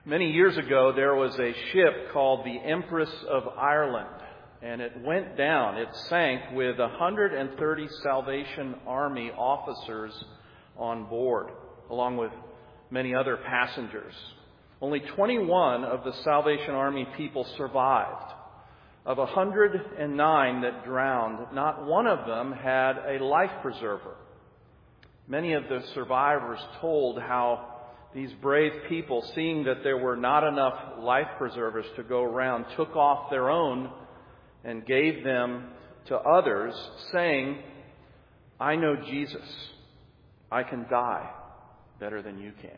Many years ago, there was a ship called the Empress of Ireland, and it went down. It sank with 130 Salvation Army officers on board, along with many other passengers. Only 21 of the Salvation Army people survived. Of 109 that drowned, not one of them had a life preserver. Many of the survivors told how these brave people, seeing that there were not enough life preservers to go around, took off their own and gave them to others, saying, "I know Jesus. I can die better than you can."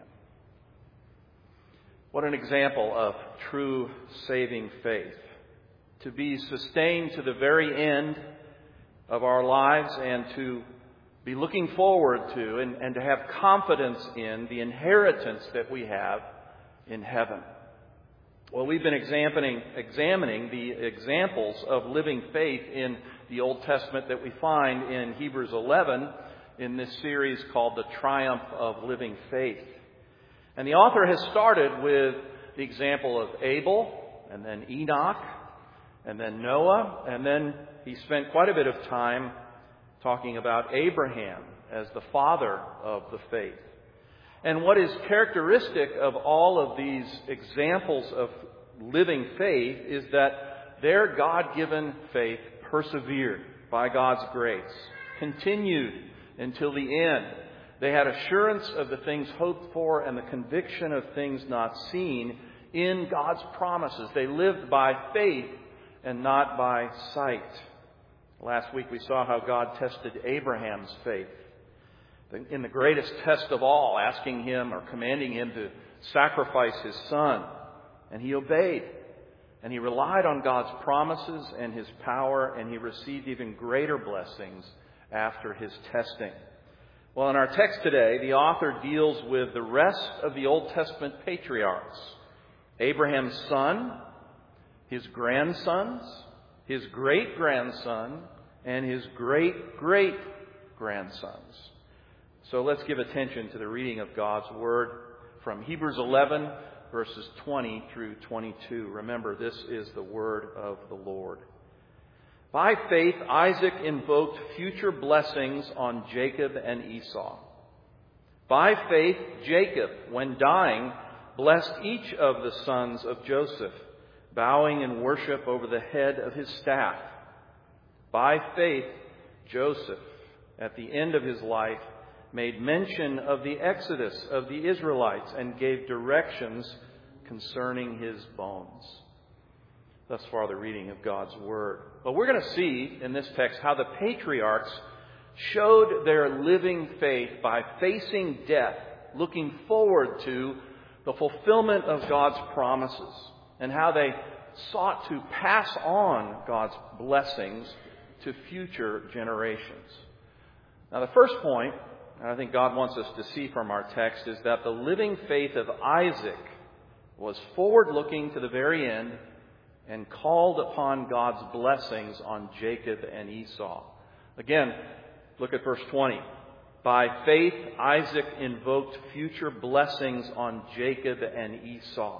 What an example of true saving faith. To be sustained to the very end of our lives and to be looking forward to and to have confidence in the inheritance that we have in heaven. Well, we've been examining the examples of living faith in the Old Testament that we find in Hebrews 11 in this series called The Triumph of Living Faith. And the author has started with the example of Abel, and then Enoch, and then Noah, and then he spent quite a bit of time talking about Abraham as the father of the faith. And what is characteristic of all of these examples of living faith is that their God-given faith persevered by God's grace, continued until the end. They had assurance of the things hoped for and the conviction of things not seen in God's promises. They lived by faith and not by sight. Last week we saw how God tested Abraham's faith in the greatest test of all, asking him or commanding him to sacrifice his son. And he obeyed. And he relied on God's promises and his power, and he received even greater blessings after his testing. Well, in our text today, the author deals with the rest of the Old Testament patriarchs. Abraham's son, his grandsons, his great-grandson, and his great-great-grandsons. So let's give attention to the reading of God's Word from Hebrews 11, verses 20 through 22. Remember, this is the Word of the Lord. By faith, Isaac invoked future blessings on Jacob and Esau. By faith, Jacob, when dying, blessed each of the sons of Joseph, bowing in worship over the head of his staff. By faith, Joseph, at the end of his life, made mention of the exodus of the Israelites and gave directions concerning his bones. Thus far, the reading of God's Word. But we're going to see in this text how the patriarchs showed their living faith by facing death, looking forward to the fulfillment of God's promises, and how they sought to pass on God's blessings to future generations. Now, the first point, and I think God wants us to see from our text, is that the living faith of Isaac was forward-looking to the very end and called upon God's blessings on Jacob and Esau. Again, look at verse 20. By faith, Isaac invoked future blessings on Jacob and Esau.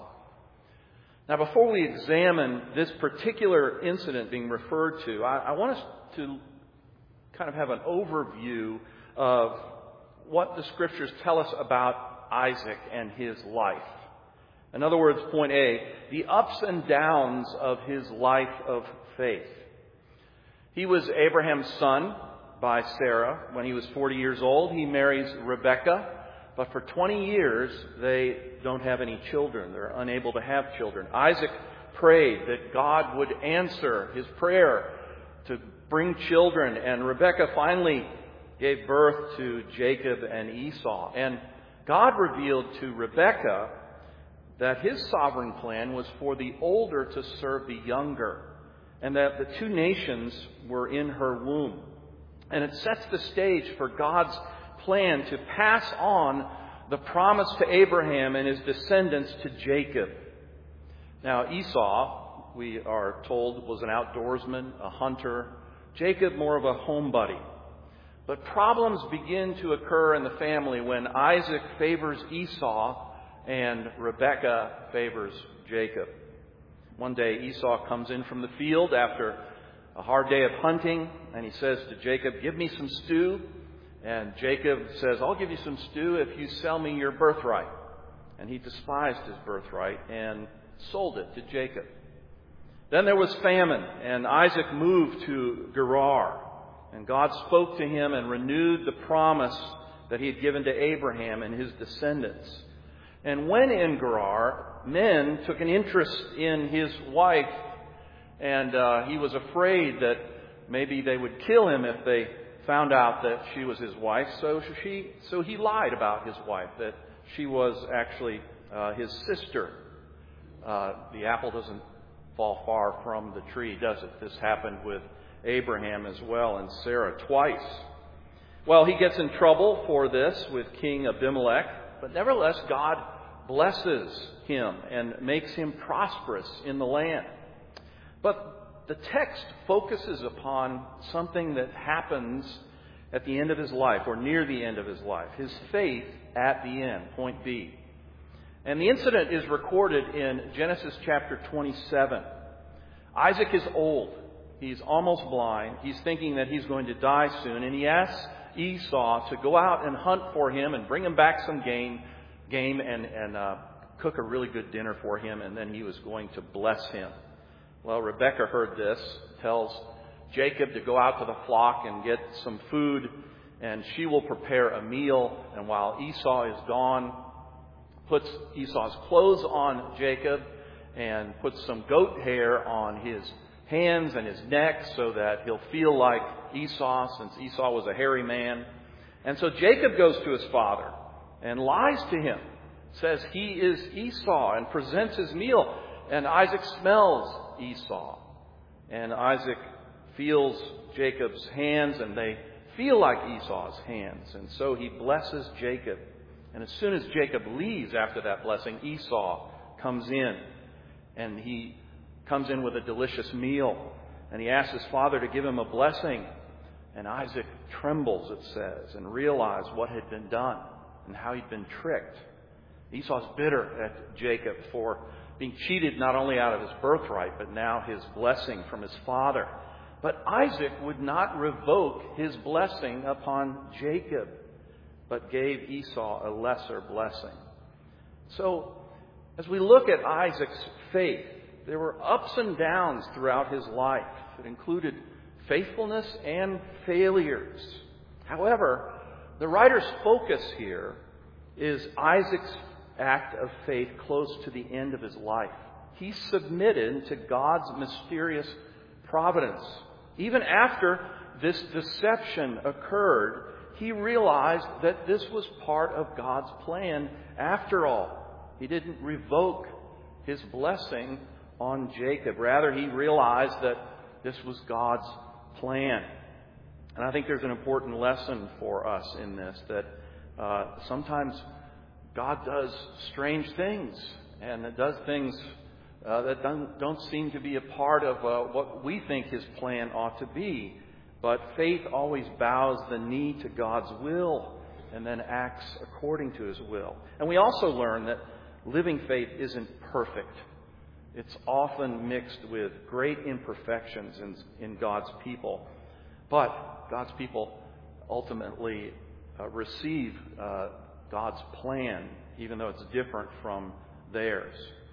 Now, before we examine this particular incident being referred to, I want us to kind of have an overview of what the Scriptures tell us about Isaac and his life. In other words, point A, the ups and downs of his life of faith. He was Abraham's son by Sarah. When he was 40 years old, he marries Rebekah. But for 20 years, they don't have any children. They're unable to have children. Isaac prayed that God would answer his prayer to bring children. And Rebekah finally gave birth to Jacob and Esau. And God revealed to Rebekah that his sovereign plan was for the older to serve the younger, and that the two nations were in her womb. And it sets the stage for God's plan to pass on the promise to Abraham and his descendants to Jacob. Now, Esau, we are told, was an outdoorsman, a hunter. Jacob, more of a homebody. But problems begin to occur in the family when Isaac favors Esau and Rebekah favors Jacob. One day Esau comes in from the field after a hard day of hunting, and he says to Jacob, "Give me some stew." And Jacob says, "I'll give you some stew if you sell me your birthright." And he despised his birthright and sold it to Jacob. Then there was famine, and Isaac moved to Gerar. And God spoke to him and renewed the promise that he had given to Abraham and his descendants. And when in Gerar, men took an interest in his wife, and he was afraid that maybe they would kill him if they found out that she was his wife. So he lied about his wife, that she was actually his sister. The apple doesn't fall far from the tree, does it? This happened with Abraham as well and Sarah twice. Well, he gets in trouble for this with King Abimelech, but nevertheless, God blesses him and makes him prosperous in the land. But the text focuses upon something that happens at the end of his life, or near the end of his life. His faith at the end, point B. And the incident is recorded in Genesis chapter 27. Isaac is old. He's almost blind. He's thinking that he's going to die soon. And he asks Esau to go out and hunt for him and bring him back some game and cook a really good dinner for him. And then he was going to bless him. Well, Rebekah heard this, tells Jacob to go out to the flock and get some food, and she will prepare a meal. And while Esau is gone, puts Esau's clothes on Jacob and puts some goat hair on his hands and his neck so that he'll feel like Esau, since Esau was a hairy man. And so Jacob goes to his father and lies to him, says he is Esau, and presents his meal. And Isaac smells Esau. And Isaac feels Jacob's hands, and they feel like Esau's hands. And so he blesses Jacob. And as soon as Jacob leaves after that blessing, Esau comes in. And he comes in with a delicious meal. And he asks his father to give him a blessing. And Isaac trembles, it says, and realizes what had been done and how he'd been tricked. Esau's bitter at Jacob for being cheated not only out of his birthright, but now his blessing from his father. But Isaac would not revoke his blessing upon Jacob, but gave Esau a lesser blessing. So, as we look at Isaac's faith, there were ups and downs throughout his life. It included faithfulness and failures. However, the writer's focus here is Isaac's act of faith close to the end of his life. He submitted to God's mysterious providence. Even after this deception occurred, he realized that this was part of God's plan after all. He didn't revoke his blessing on Jacob. Rather, he realized that this was God's plan. And I think there's an important lesson for us in this, that sometimes God does strange things, and it does things that don't seem to be a part of what we think His plan ought to be. But faith always bows the knee to God's will and then acts according to His will. And we also learn that living faith isn't perfect. It's often mixed with great imperfections in God's people. But God's people ultimately receive God's plan, even though it's different from theirs.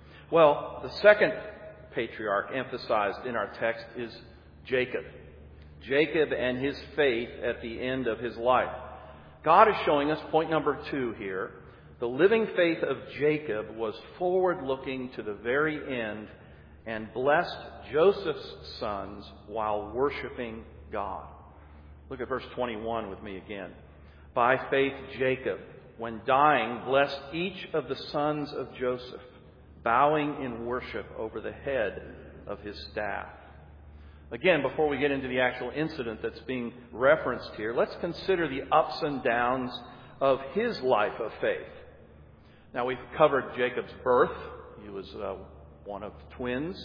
Well, the second patriarch emphasized in our text is Jacob. Jacob and his faith at the end of his life. God is showing us point number 2 here. The living faith of Jacob was forward-looking to the very end and blessed Joseph's sons while worshiping God. Look at verse 21 with me again. By faith, Jacob, when dying, blessed each of the sons of Joseph, bowing in worship over the head of his staff. Again, before we get into the actual incident that's being referenced here, let's consider the ups and downs of his life of faith. Now, we've covered Jacob's birth. He was one of twins,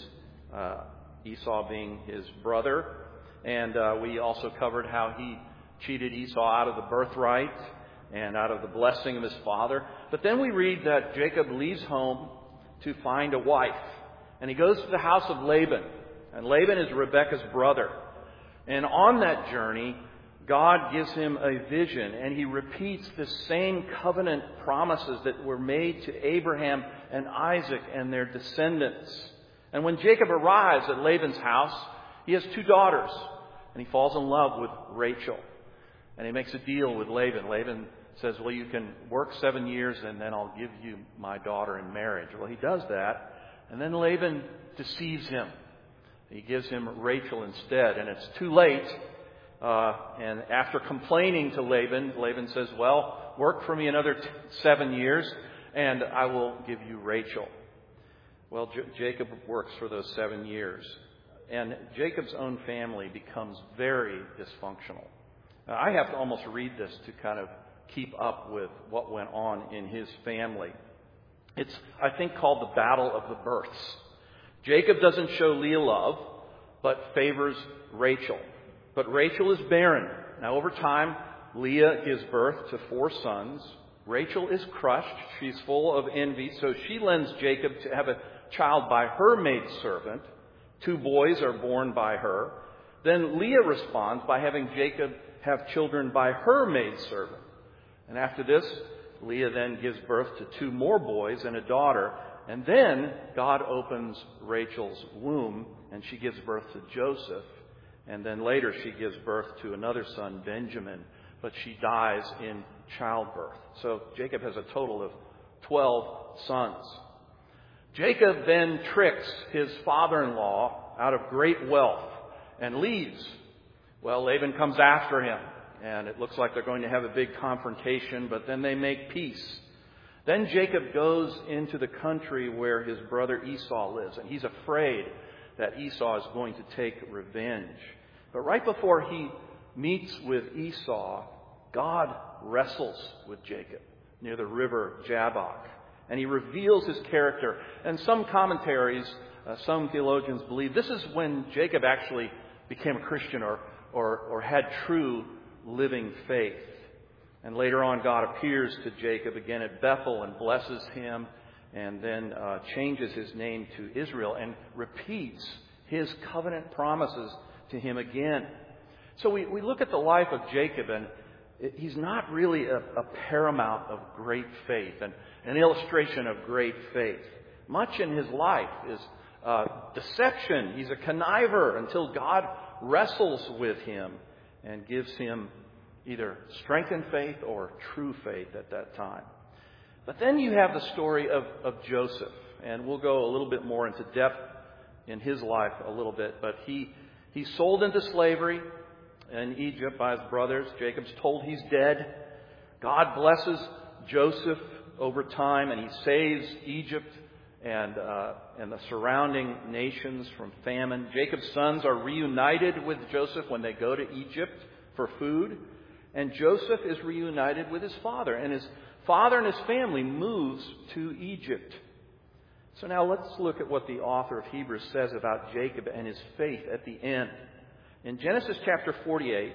Esau being his brother. And we also covered how he cheated Esau out of the birthright. and out of the blessing of his father. But then we read that Jacob leaves home to find a wife. And he goes to the house of Laban. And Laban is Rebekah's brother. And on that journey, God gives him a vision, and he repeats the same covenant promises that were made to Abraham and Isaac and their descendants. And when Jacob arrives at Laban's house, he has 2 daughters, and he falls in love with Rachel. And he makes a deal with Laban. Laban says, well, you can work 7 years, and then I'll give you my daughter in marriage. Well, he does that, and then Laban deceives him. He gives him Rachel instead, and it's too late. And after complaining to Laban, Laban says, well, work for me another 7 years, and I will give you Rachel. Well, Jacob works for those 7 years. And Jacob's own family becomes very dysfunctional. Now, I have to almost read this to kind of keep up with what went on in his family. It's, I think, called the Battle of the Births. Jacob doesn't show Leah love, but favors Rachel. But Rachel is barren. Now, over time, Leah gives birth to 4 sons. Rachel is crushed. She's full of envy. So she lends Jacob to have a child by her maidservant. 2 boys are born by her. Then Leah responds by having Jacob have children by her maidservant. And after this, Leah then gives birth to 2 more boys and a daughter. And then God opens Rachel's womb, and she gives birth to Joseph. And then later she gives birth to another son, Benjamin, but she dies in childbirth. So Jacob has a total of 12 sons. Jacob then tricks his father-in-law out of great wealth and leaves. Well, Laban comes after him, and it looks like they're going to have a big confrontation, but then they make peace. Then Jacob goes into the country where his brother Esau lives, and he's afraid that Esau is going to take revenge. But right before he meets with Esau, God wrestles with Jacob near the river Jabbok. And he reveals his character. And some commentaries, some theologians believe this is when Jacob actually became a Christian or had true living faith. And later on, God appears to Jacob again at Bethel and blesses him, and then changes his name to Israel and repeats his covenant promises to him again. So we look at the life of Jacob, and he's not really a paramount of great faith and an illustration of great faith. Much in his life is deception. He's a conniver until God wrestles with him and gives him either strength in faith or true faith at that time. But then you have the story of Joseph, and we'll go a little bit more into depth in his life a little bit. But he's sold into slavery in Egypt by his brothers. Jacob's told he's dead. God blesses Joseph over time, and he saves Egypt and the surrounding nations from famine. Jacob's sons are reunited with Joseph when they go to Egypt for food. And Joseph is reunited with his father. And his father and his family moves to Egypt. So now let's look at what the author of Hebrews says about Jacob and his faith at the end. In Genesis chapter 48,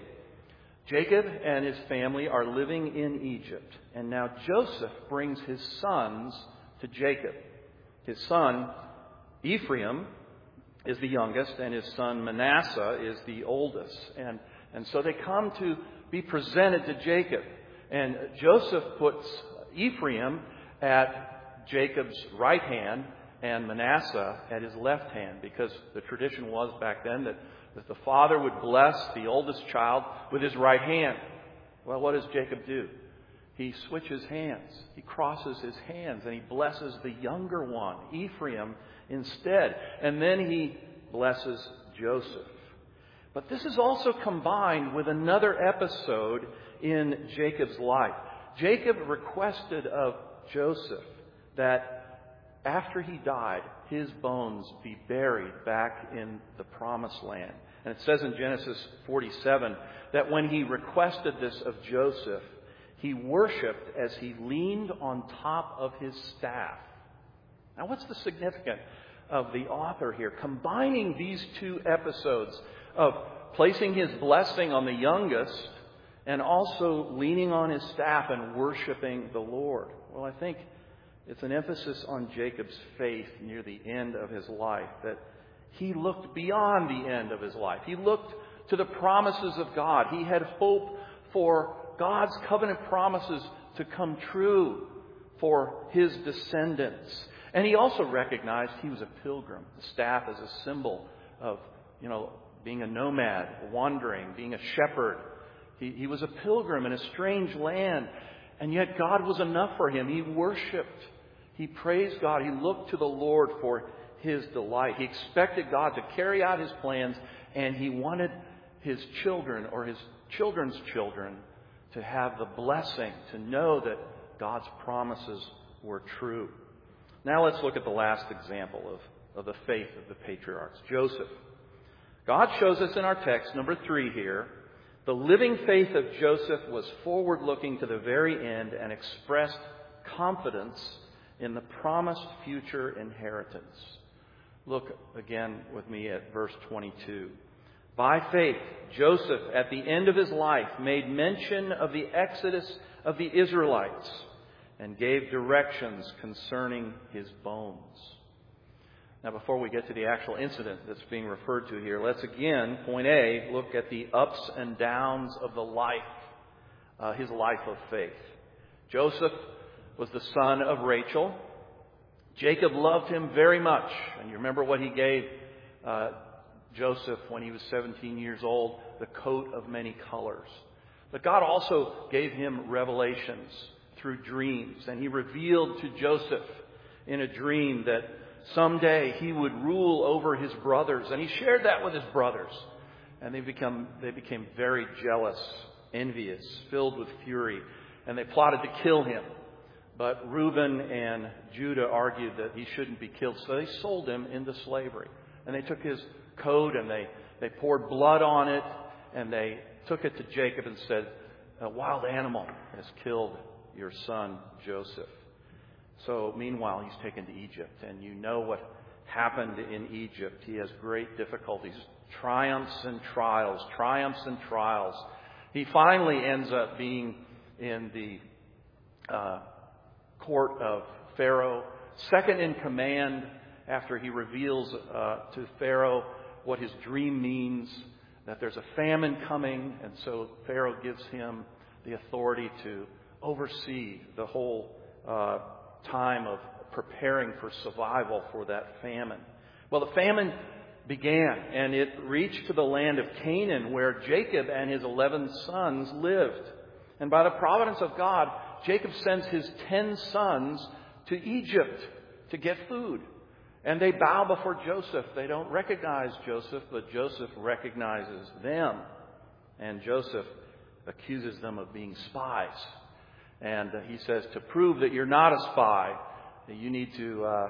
Jacob and his family are living in Egypt. And now Joseph brings his sons to Jacob. His son, Ephraim, is the youngest, and his son Manasseh is the oldest. And so they come to be presented to Jacob. And Joseph puts Ephraim at Jacob's right hand and Manasseh at his left hand, because the tradition was back then that the father would bless the oldest child with his right hand. Well, what does Jacob do? He switches hands. He crosses his hands and he blesses the younger one, Ephraim, instead. And then he blesses Joseph. But this is also combined with another episode in Jacob's life. Jacob requested of Joseph that after he died, his bones be buried back in the promised land. And it says in Genesis 47 that when he requested this of Joseph, he worshipped as he leaned on top of his staff. Now, what's the significance of the author here combining these two episodes of placing his blessing on the youngest and also leaning on his staff and worshiping the Lord. Well, I think it's an emphasis on Jacob's faith near the end of his life, that he looked beyond the end of his life. He looked to the promises of God. He had hope for God's covenant promises to come true for his descendants. And he also recognized he was a pilgrim. The staff is a symbol of, being a nomad, wandering, being a shepherd. He was a pilgrim in a strange land, and yet God was enough for him. He worshiped. He praised God. He looked to the Lord for his delight. He expected God to carry out his plans, and he wanted his children or his children's children to have the blessing, to know that God's promises were true. Now let's look at the last example of the faith of the patriarchs, Joseph. God shows us in our text, number 3 here, the living faith of Joseph was forward-looking to the very end and expressed confidence in the promised future inheritance. Look again with me at verse 22. By faith, Joseph, at the end of his life, made mention of the exodus of the Israelites and gave directions concerning his bones. Now, before we get to the actual incident that's being referred to here, let's again, point A, look at the ups and downs of the life, his life of faith. Joseph was the son of Rachel. Jacob loved him very much. And you remember what he gave Joseph when he was 17 years old? The coat of many colors. But God also gave him revelations through dreams. And he revealed to Joseph in a dream that someday he would rule over his brothers. And he shared that with his brothers. And they became very jealous, envious, filled with fury. And they plotted to kill him. But Reuben and Judah argued that he shouldn't be killed. So they sold him into slavery. And they took his coat and they poured blood on it. And they took it to Jacob and said, a wild animal has killed your son Joseph. So meanwhile, he's taken to Egypt. And you know what happened in Egypt. He has great difficulties, triumphs and trials, triumphs and trials. He finally ends up being in the court of Pharaoh, second in command after he reveals to Pharaoh what his dream means, that there's a famine coming. And so Pharaoh gives him the authority to oversee the whole time of preparing for survival for that famine. Well, the famine began, and it reached to the land of Canaan, where Jacob and his 11 sons lived. And by the providence of God, Jacob sends his 10 sons to Egypt to get food. And they bow before Joseph. They don't recognize Joseph, but Joseph recognizes them. And Joseph accuses them of being spies. And he says, to prove that you're not a spy, you need to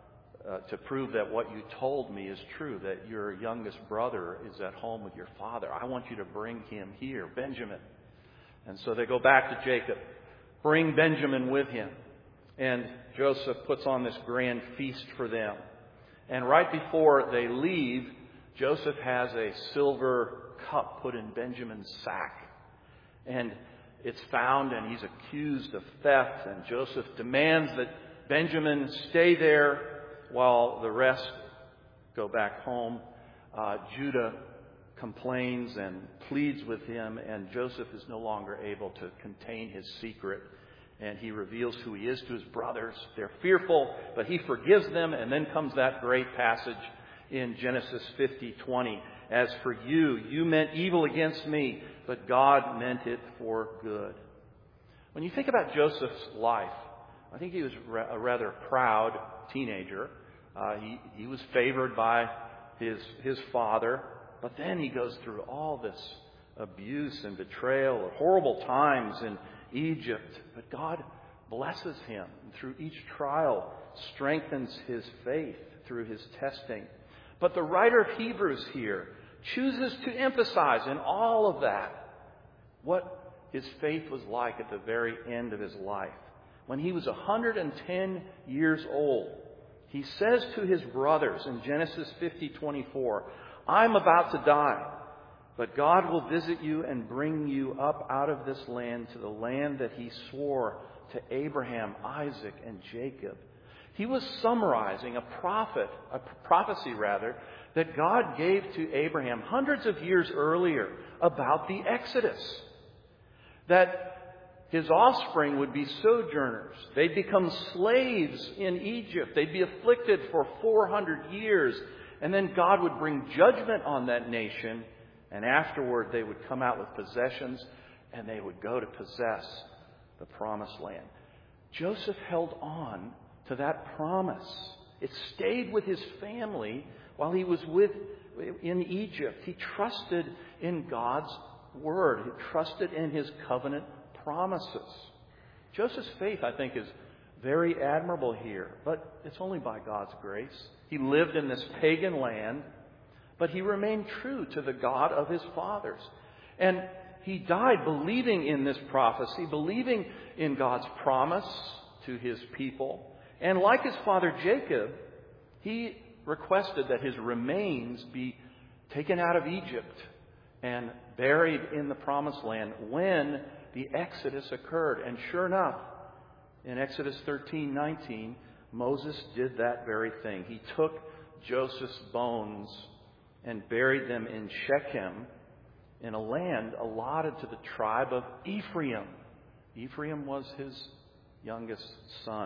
prove that what you told me is true, that your youngest brother is at home with your father. I want you to bring him here, Benjamin. And so they go back to Jacob, bring Benjamin with him. And Joseph puts on this grand feast for them. And right before they leave, Joseph has a silver cup put in Benjamin's sack. And it's found, and he's accused of theft. And Joseph demands that Benjamin stay there while the rest go back home. Judah complains and pleads with him, and Joseph is no longer able to contain his secret. And he reveals who he is to his brothers. They're fearful, but he forgives them. And then comes that great passage in Genesis 50:20. As for you, you meant evil against me, but God meant it for good. When you think about Joseph's life, I think he was a rather proud teenager. He was favored by his father. But then he goes through all this abuse and betrayal, horrible times in Egypt. But God blesses him, and through each trial strengthens his faith through his testing. But the writer of Hebrews here chooses to emphasize in all of that what his faith was like at the very end of his life. When he was 110 years old, he says to his brothers in Genesis 50:24, I'm about to die, But God will visit you and bring you up out of this land to the land that He swore to Abraham, Isaac, and Jacob. He was summarizing a prophecy that God gave to Abraham hundreds of years earlier about the Exodus. That his offspring would be sojourners. They'd become slaves in Egypt. They'd be afflicted for 400 years. And then God would bring judgment on that nation. And afterward, they would come out with possessions, and they would go to possess the promised land. Joseph held on to that promise. It stayed with his family while he was in Egypt. He trusted in God's word. He trusted in His covenant promises. Joseph's faith, I think, is very admirable here, but it's only by God's grace. He lived in this pagan land, but he remained true to the God of his fathers. And he died believing in this prophecy, believing in God's promise to His people. And like his father Jacob, he requested that his remains be taken out of Egypt and buried in the promised land when the Exodus occurred. And sure enough, in Exodus 13:19, Moses did that very thing. He took Joseph's bones and buried them in Shechem, in a land allotted to the tribe of Ephraim. Ephraim was his youngest son.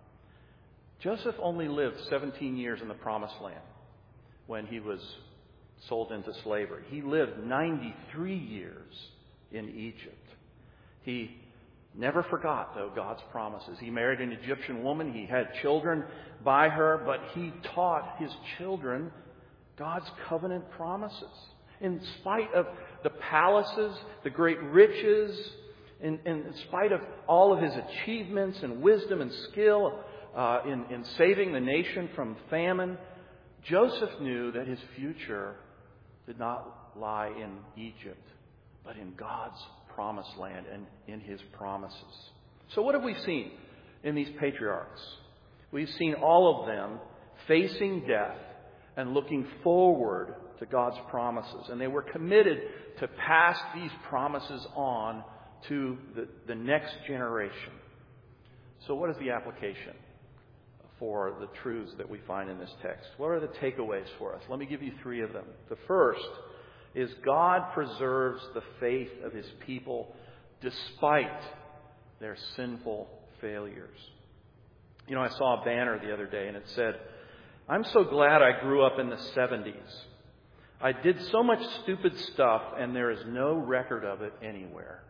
Joseph only lived 17 years in the Promised Land when he was sold into slavery. He lived 93 years in Egypt. He never forgot, though, God's promises. He married an Egyptian woman. He had children by her, but he taught his children God's covenant promises. In spite of the palaces, the great riches, in spite of all of his achievements and wisdom and skill in saving the nation from famine, Joseph knew that his future did not lie in Egypt, but in God's promised land and in His promises. So what have we seen in these patriarchs? We've seen all of them facing death and looking forward to God's promises. And they were committed to pass these promises on to the next generation. So what is the application for the truths that we find in this text? What are the takeaways for us? Let me give you three of them. The first is God preserves the faith of His people despite their sinful failures. You know, I saw a banner the other day and it said, "I'm so glad I grew up in the 70s. I did so much stupid stuff and there is no record of it anywhere."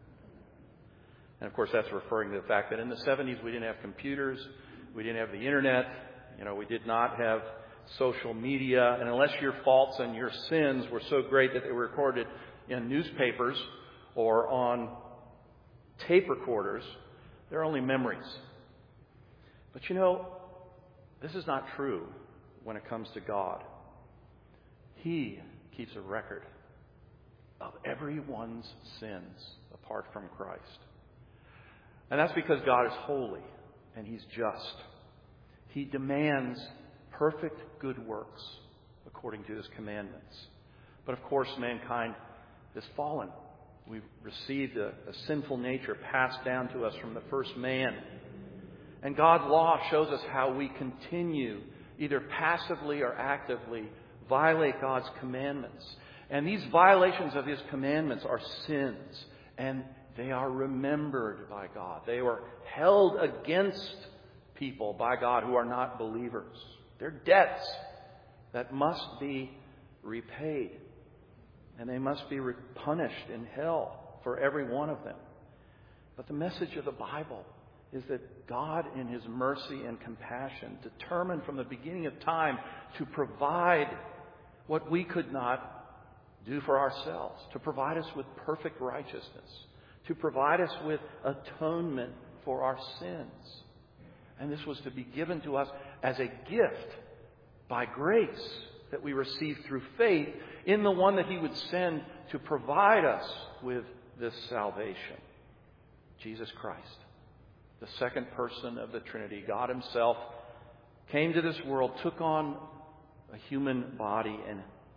And of course that's referring to the fact that in the 70s we didn't have computers, we didn't have the internet, we did not have social media, and unless your faults and your sins were so great that they were recorded in newspapers or on tape recorders, they're only memories. But this is not true when it comes to God. He keeps a record of everyone's sins apart from Christ. And that's because God is holy and He's just. He demands perfect good works according to His commandments. But of course, mankind is fallen. We've received a sinful nature passed down to us from the first man. And God's law shows us how we continue, either passively or actively, violate God's commandments. And these violations of His commandments are sins. And they are remembered by God. They are held against people by God who are not believers. They're debts that must be repaid. And they must be punished in hell for every one of them. But the message of the Bible is that God, in His mercy and compassion, determined from the beginning of time to provide what we could not do for ourselves, to provide us with perfect righteousness, to provide us with atonement for our sins. And this was to be given to us as a gift by grace that we receive through faith in the one that He would send to provide us with this salvation, Jesus Christ. The second person of the Trinity, God Himself, came to this world, took on a human body and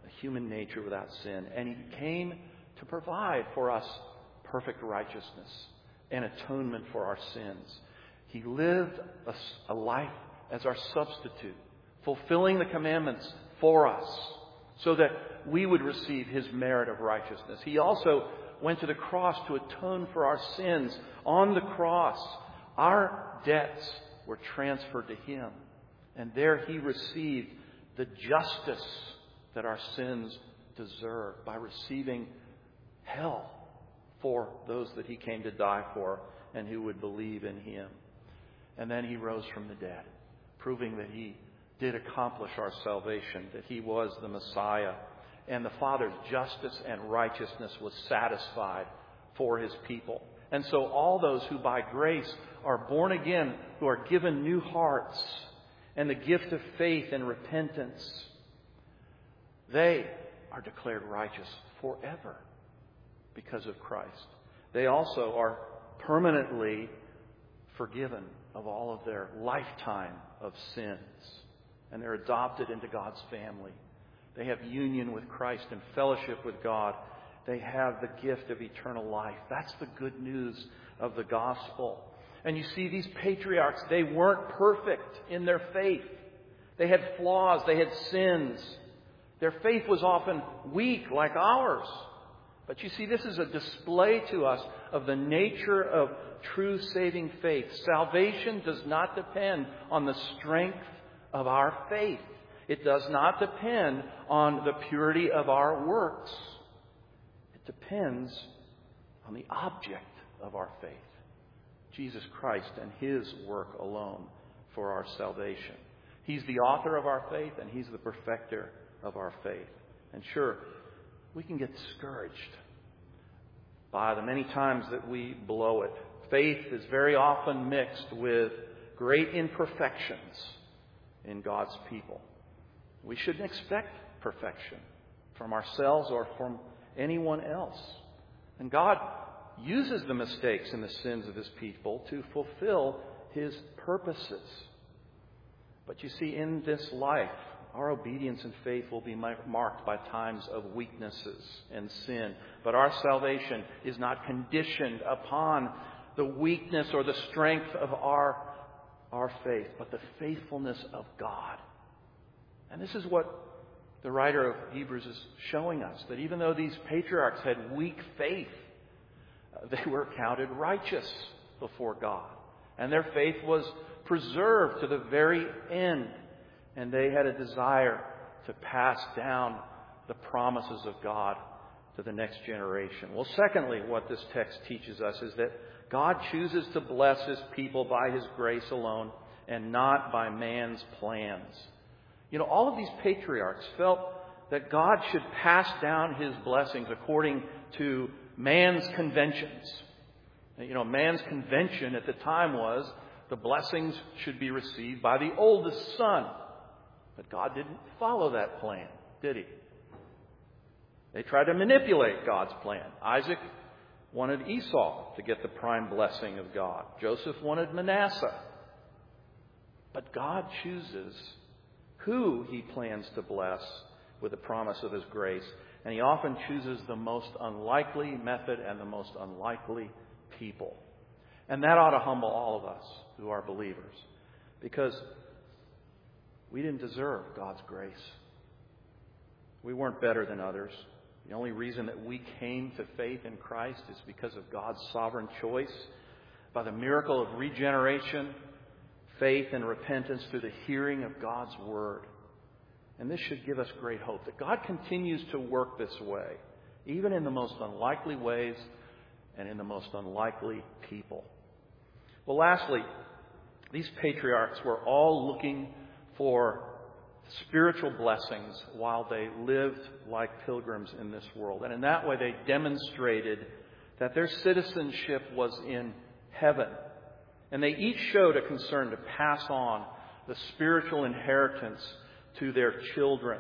a human nature without sin. And He came to provide for us perfect righteousness and atonement for our sins. He lived a life as our substitute, fulfilling the commandments for us so that we would receive His merit of righteousness. He also went to the cross to atone for our sins. On the cross, our debts were transferred to Him. And there He received the justice that our sins deserve by receiving hell for those that He came to die for and who would believe in Him. And then He rose from the dead, proving that He did accomplish our salvation, that He was the Messiah, and the Father's justice and righteousness was satisfied for His people. And so all those who by grace are born again, who are given new hearts and the gift of faith and repentance, they are declared righteous forever because of Christ. They also are permanently forgiven of all of their lifetime of sins. And they're adopted into God's family. They have union with Christ and fellowship with God. They have the gift of eternal life. That's the good news of the gospel. And you see, these patriarchs, they weren't perfect in their faith. They had flaws. They had sins. Their faith was often weak like ours. But you see, this is a display to us of the nature of true saving faith. Salvation does not depend on the strength of our faith. It does not depend on the purity of our works. It depends on the object of our faith, Jesus Christ and His work alone for our salvation. He's the author of our faith and He's the perfecter of our faith. And sure, we can get discouraged by the many times that we blow it. Faith is very often mixed with great imperfections in God's people. We shouldn't expect perfection from ourselves or from anyone else. And God uses the mistakes and the sins of His people to fulfill His purposes. But you see, in this life, our obedience and faith will be marked by times of weaknesses and sin. But our salvation is not conditioned upon the weakness or the strength of our faith, but the faithfulness of God. And this is what the writer of Hebrews is showing us, that even though these patriarchs had weak faith, they were counted righteous before God. And their faith was preserved to the very end. And they had a desire to pass down the promises of God to the next generation. Well, secondly, what this text teaches us is that God chooses to bless His people by His grace alone and not by man's plans. You know, all of these patriarchs felt that God should pass down His blessings according to man's conventions. You know, man's convention at the time was the blessings should be received by the oldest son. But God didn't follow that plan, did He? They tried to manipulate God's plan. Isaac wanted Esau to get the prime blessing of God. Joseph wanted Manasseh. But God chooses who He plans to bless with the promise of His grace. And He often chooses the most unlikely method and the most unlikely people. And that ought to humble all of us who are believers. Because we didn't deserve God's grace. We weren't better than others. The only reason that we came to faith in Christ is because of God's sovereign choice. By the miracle of regeneration, faith and repentance through the hearing of God's Word. And this should give us great hope that God continues to work this way, even in the most unlikely ways and in the most unlikely people. Well, lastly, these patriarchs were all looking for spiritual blessings while they lived like pilgrims in this world. And in that way, they demonstrated that their citizenship was in heaven. And they each showed a concern to pass on the spiritual inheritance to their children.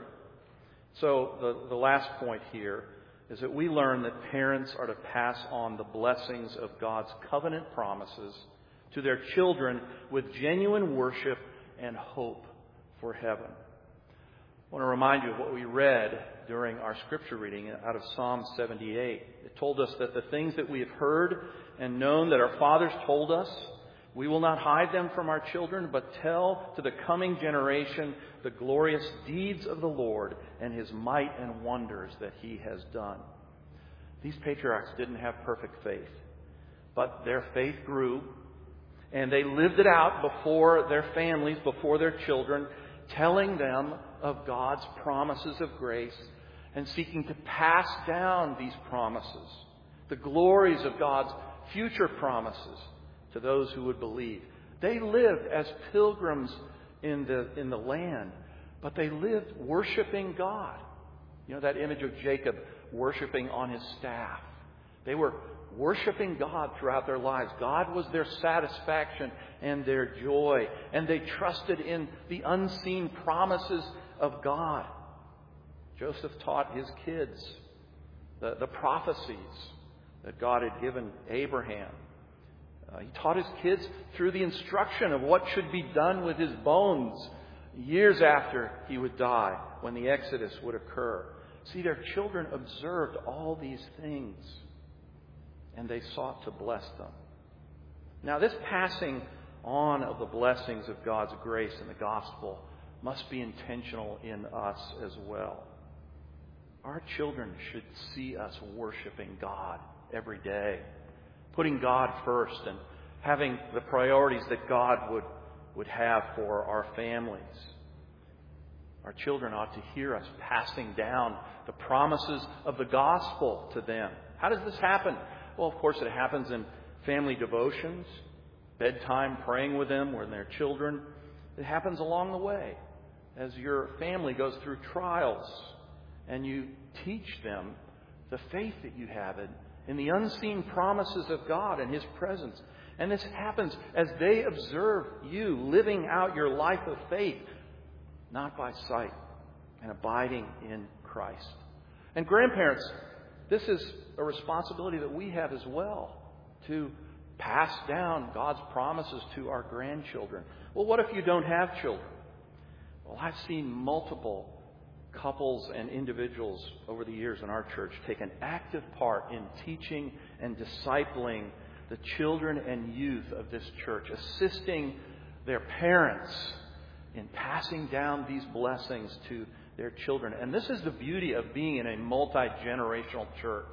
So the last point here is that we learn that parents are to pass on the blessings of God's covenant promises to their children with genuine worship and hope for heaven. I want to remind you of what we read during our scripture reading out of Psalm 78. It told us that the things that we have heard and known that our fathers told us, we will not hide them from our children, but tell to the coming generation the glorious deeds of the Lord and His might and wonders that He has done. These patriarchs didn't have perfect faith, but their faith grew, and they lived it out before their families, before their children, telling them of God's promises of grace and seeking to pass down these promises, the glories of God's future promises, to those who would believe. They lived as pilgrims in the land, but they lived worshiping God. You know that image of Jacob worshiping on his staff. They were worshiping God throughout their lives. God was their satisfaction and their joy, and they trusted in the unseen promises of God. Joseph taught his kids the prophecies that God had given Abraham. He taught his kids through the instruction of what should be done with his bones years after he would die, when the Exodus would occur. See, their children observed all these things, and they sought to bless them. Now, this passing on of the blessings of God's grace in the gospel must be intentional in us as well. Our children should see us worshiping God every day, putting God first and having the priorities that God would have for our families. Our children ought to hear us passing down the promises of the gospel to them. How does this happen? Well, of course, it happens in family devotions, bedtime praying with them when they're children. It happens along the way as your family goes through trials and you teach them the faith that you have in the unseen promises of God and His presence. And this happens as they observe you living out your life of faith, not by sight, and abiding in Christ. And grandparents, this is a responsibility that we have as well, to pass down God's promises to our grandchildren. Well, what if you don't have children? Well, I've seen multiple couples and individuals over the years in our church take an active part in teaching and discipling the children and youth of this church, assisting their parents in passing down these blessings to their children. And this is the beauty of being in a multi-generational church.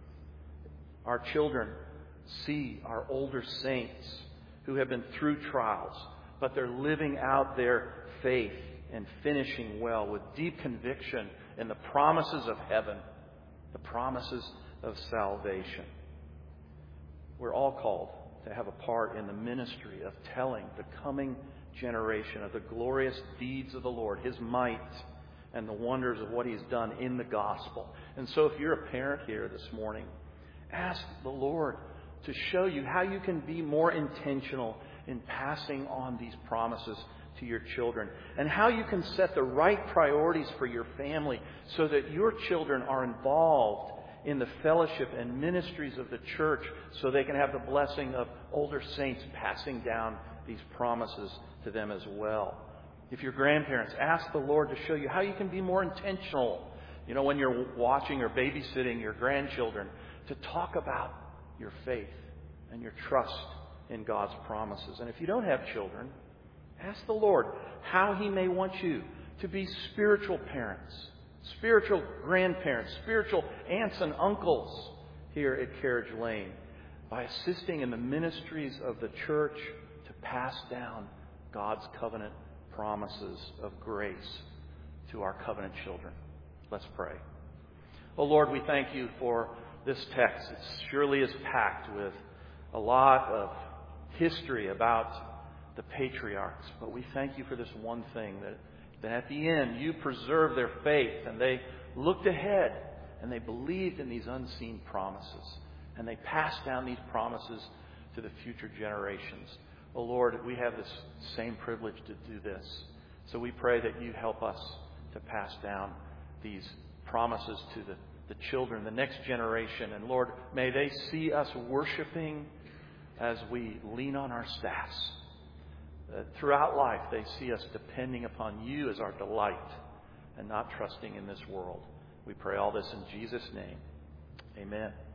Our children see our older saints who have been through trials, but they're living out their faith and finishing well with deep conviction in the promises of heaven, the promises of salvation. We're all called to have a part in the ministry of telling the coming generation of the glorious deeds of the Lord, His might, and the wonders of what He's done in the gospel. And so if you're a parent here this morning, ask the Lord to show you how you can be more intentional in passing on these promises to your children, and how you can set the right priorities for your family so that your children are involved in the fellowship and ministries of the church, so they can have the blessing of older saints passing down these promises to them as well. If you're grandparents, ask the Lord to show you how you can be more intentional, when you're watching or babysitting your grandchildren, to talk about your faith and your trust in God's promises. And if you don't have children, ask the Lord how He may want you to be spiritual parents, spiritual grandparents, spiritual aunts and uncles here at Carriage Lane, by assisting in the ministries of the church to pass down God's covenant promises of grace to our covenant children. Let's pray. Oh Lord, we thank You for this text. It surely is packed with a lot of history about the patriarchs, but we thank You for this one thing, that at the end You preserved their faith, and they looked ahead and they believed in these unseen promises, and they passed down these promises to the future generations. Oh Lord, we have this same privilege to do this. So we pray that You help us to pass down these promises to the children, the next generation. And Lord, may they see us worshiping as we lean on our staffs. Throughout life, they see us depending upon You as our delight. and not trusting in this world. We pray all this in Jesus' name. Amen.